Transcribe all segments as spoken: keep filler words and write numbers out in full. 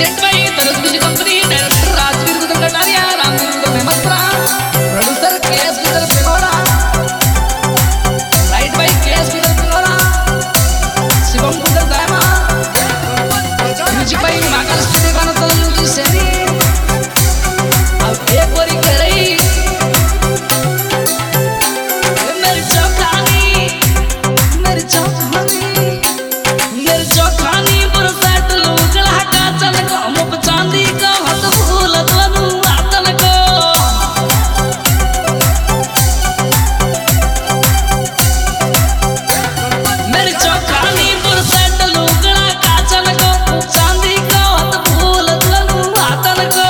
Set भाई तरस music company, director Rajveer Gudam Kataria, Ramveer Gudam Mehmatpura, producer KS Gudam Pilora, write भाई केएस गुदम पिलोरा, शिवम गुदम दायमा, म्यूजिक भाई महाकाल स्टूडियो का नतल म्यूजिक सेरी। अब एक बारी कह रही मेरी चौखानी, मेरी चौखानी, मेरी चौखानी पर सेट लुगड़ा का चल को मुख चांदी का हाथ फूल तनु आतन को। मेरी चौखानी पर सेट लुगड़ा का चल को मुख चांदी का हाथ फूल तनु आतन को।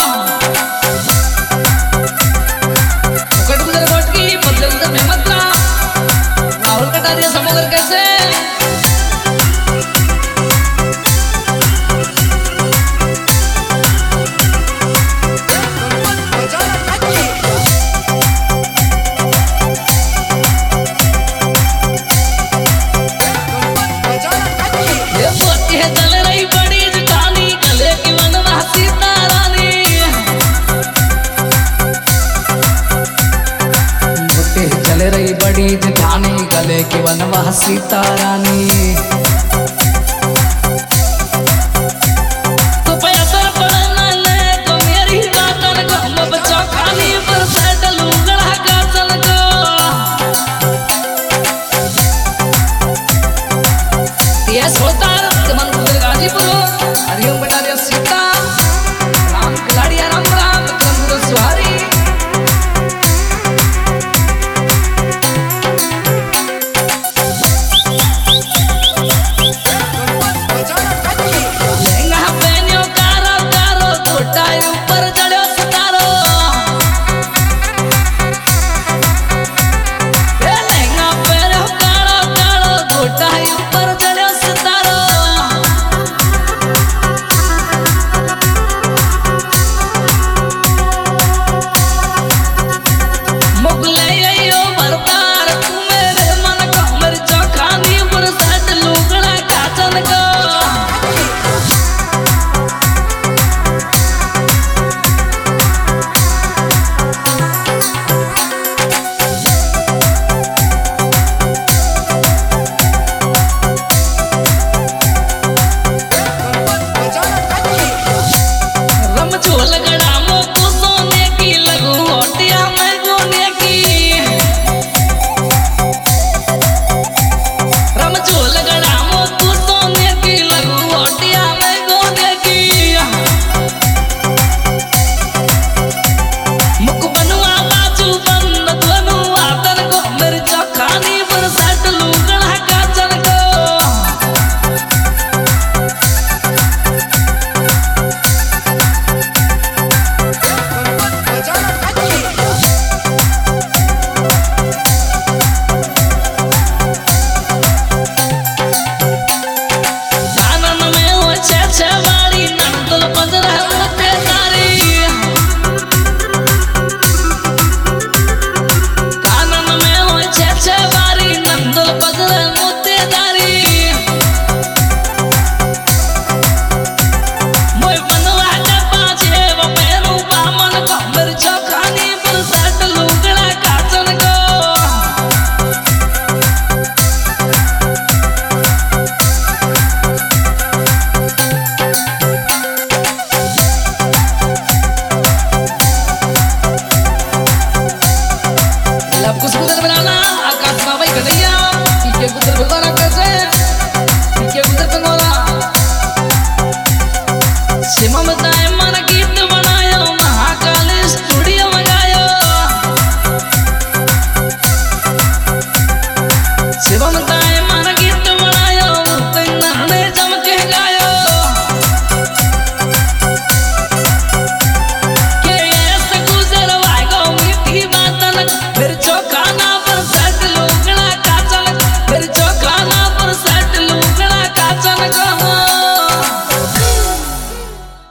कट गुजर कोट की बदले गुजर मेहमतपुरा, राहुल कटारिया समुद्र कैसे चल रही बड़ी जठानी गले की वनवा सीता रानी, चल रही बड़ी जठानी गले की वनवा सीता रानी।